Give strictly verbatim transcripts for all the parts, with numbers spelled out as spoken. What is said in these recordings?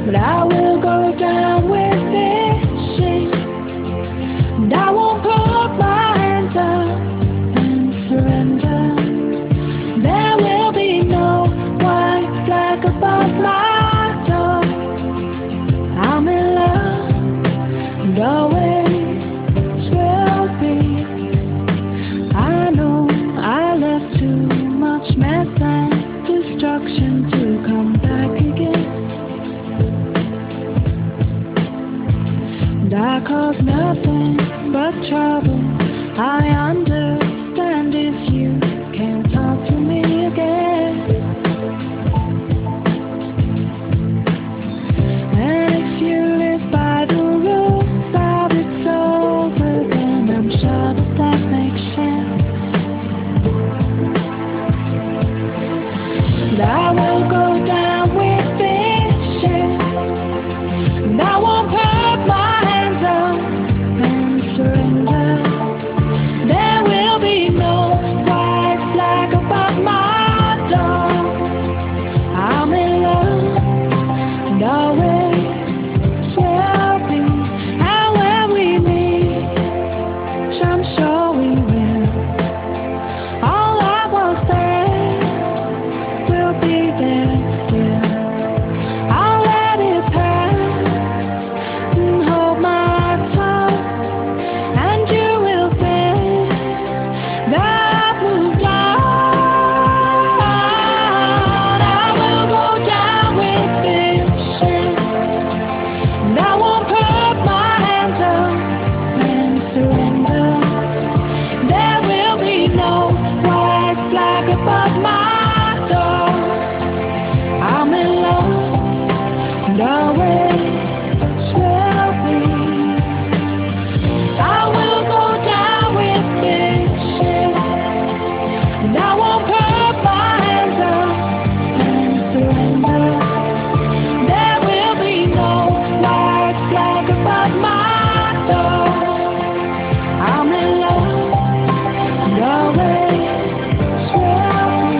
but I will go down with fishing, and I won't put my hands up and surrender. There will be no white flag above my door. I'm in love, and always will be. I know I left too much mess and destruction to come back again, and I caused nothing but trouble. I understand if you can't talk to me again, and if you live by the rules of it's over, then I'm sure that that makes sense. But I will go down with fishing, and I won't put my hands up and surrender. There will be no white flag above my door. I'm in love, and always will be. And when we meet, which I'm sure we will, all I was there will be there still. I'll let it pass and hold my tongue, and you will think that I've moved on. I will go down with fishing, and I won't put my hands up and surrender. There will be no white flag above my door. I'm in love, and always will be. I will go down with fishing, and I won't put my hands up and surrender. There will be no white flag above my door. I'm in love, and always will be.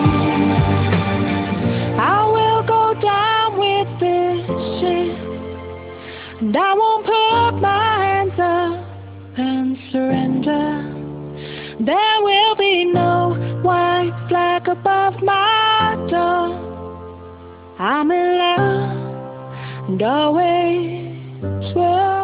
I will go down with fishing, and I won't put my hands up and surrender. There will be no white flag above my door. I'm in love, and always will